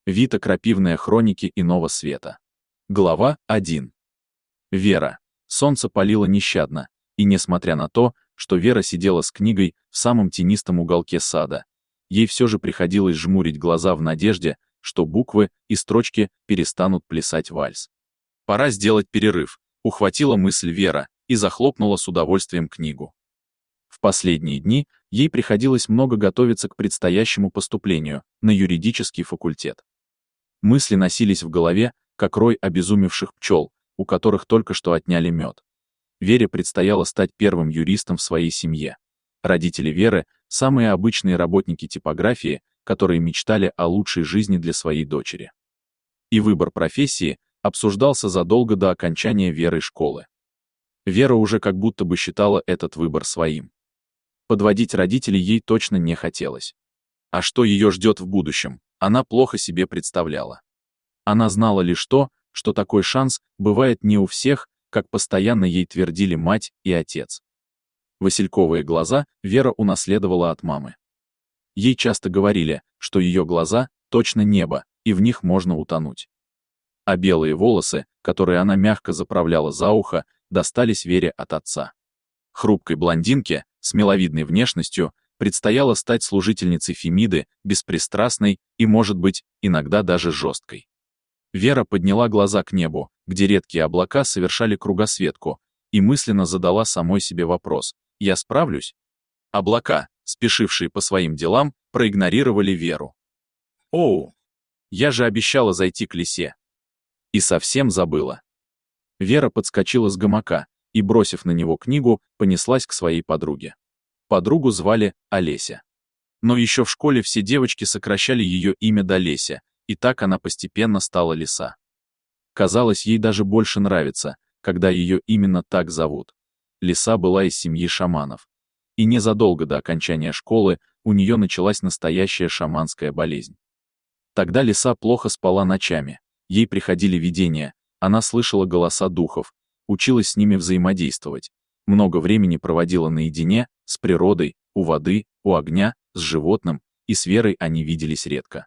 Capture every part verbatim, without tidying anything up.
Вита крапивные хроники иного света. Глава один. Вера. Солнце палило нещадно, и несмотря на то, что Вера сидела с книгой в самом тенистом уголке сада, ей все же приходилось жмурить глаза в надежде, что буквы и строчки перестанут плясать вальс. Пора сделать перерыв, ухватила мысль Вера и захлопнула с удовольствием книгу. В последние дни ей приходилось много готовиться к предстоящему поступлению на юридический факультет. Мысли носились в голове, как рой обезумевших пчел, у которых только что отняли мед. Вере предстояло стать первым юристом в своей семье. Родители Веры — самые обычные работники типографии, которые мечтали о лучшей жизни для своей дочери. И выбор профессии обсуждался задолго до окончания Верой школы. Вера уже как будто бы считала этот выбор своим. Подводить родителей ей точно не хотелось. А что ее ждет в будущем, она плохо себе представляла. Она знала лишь то, что такой шанс бывает не у всех, как постоянно ей твердили мать и отец. Васильковые глаза Вера унаследовала от мамы. Ей часто говорили, что ее глаза — точно небо, и в них можно утонуть. А белые волосы, которые она мягко заправляла за ухо, достались Вере от отца. Хрупкой блондинке, с миловидной внешностью, предстояло стать служительницей Фемиды, беспристрастной и, может быть, иногда даже жесткой. Вера подняла глаза к небу, где редкие облака совершали кругосветку, и мысленно задала самой себе вопрос: «Я справлюсь?» Облака, спешившие по своим делам, проигнорировали Веру. «Оу, я же обещала зайти к лисе». И совсем забыла. Вера подскочила с гамака и, бросив на него книгу, понеслась к своей подруге. Подругу звали Олеся. Но еще в школе все девочки сокращали ее имя до Леся, и так она постепенно стала Лиса. Казалось, ей даже больше нравится, когда ее именно так зовут. Лиса была из семьи шаманов. И незадолго до окончания школы у нее началась настоящая шаманская болезнь. Тогда Лиса плохо спала ночами, ей приходили видения, она слышала голоса духов, училась с ними взаимодействовать, много времени проводила наедине, с природой, у воды, у огня, с животным, и с Верой они виделись редко.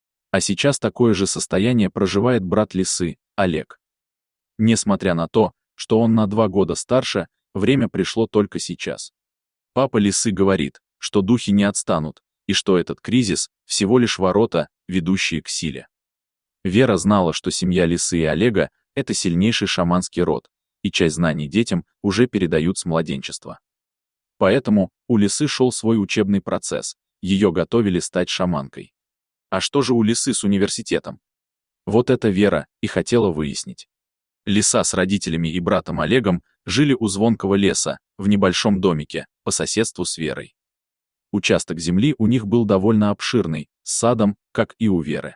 А сейчас такое же состояние проживает брат Лисы, Олег. Несмотря на то, что он на два года старше, время пришло только сейчас. Папа Лисы говорит, что духи не отстанут, и что этот кризис — всего лишь ворота, ведущие к силе. Вера знала, что семья Лисы и Олега — это сильнейший шаманский род, и часть знаний детям уже передают с младенчества. Поэтому у Лисы шел свой учебный процесс, ее готовили стать шаманкой. А что же у Лисы с университетом? Вот это Вера и хотела выяснить. Лиса с родителями и братом Олегом жили у звонкого леса, в небольшом домике, по соседству с Верой. Участок земли у них был довольно обширный, с садом, как и у Веры.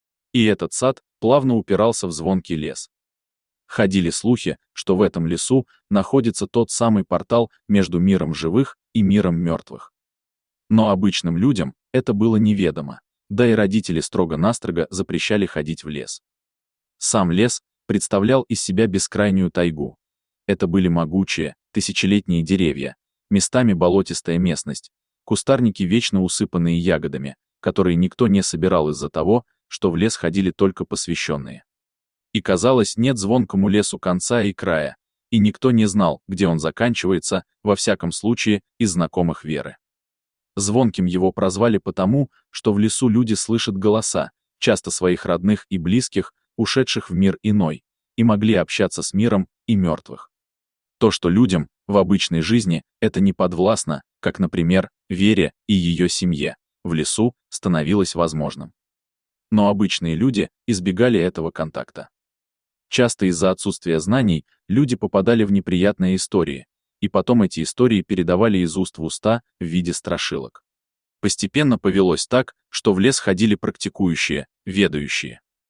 И этот сад плавно упирался в звонкий лес. Ходили слухи, что в этом лесу находится тот самый портал между миром живых и миром мертвых. Но обычным людям это было неведомо, да и родители строго-настрого запрещали ходить в лес. Сам лес представлял из себя бескрайнюю тайгу. Это были могучие, тысячелетние деревья, местами болотистая местность, кустарники, вечно усыпанные ягодами, которые никто не собирал из-за того, что в лес ходили только посвященные. И казалось, нет звонкому лесу конца и края, и никто не знал, где он заканчивается, во всяком случае, из знакомых Веры. Звонким его прозвали потому, что в лесу люди слышат голоса, часто своих родных и близких, ушедших в мир иной, и могли общаться с миром и мертвых. То, что людям в обычной жизни это не подвластно, как, например, Вере и ее семье, в лесу становилось возможным. Но обычные люди избегали этого контакта. Часто из-за отсутствия знаний люди попадали в неприятные истории, и потом эти истории передавали из уст в уста в виде страшилок. Постепенно повелось так, что в лес ходили практикующие, ведающие.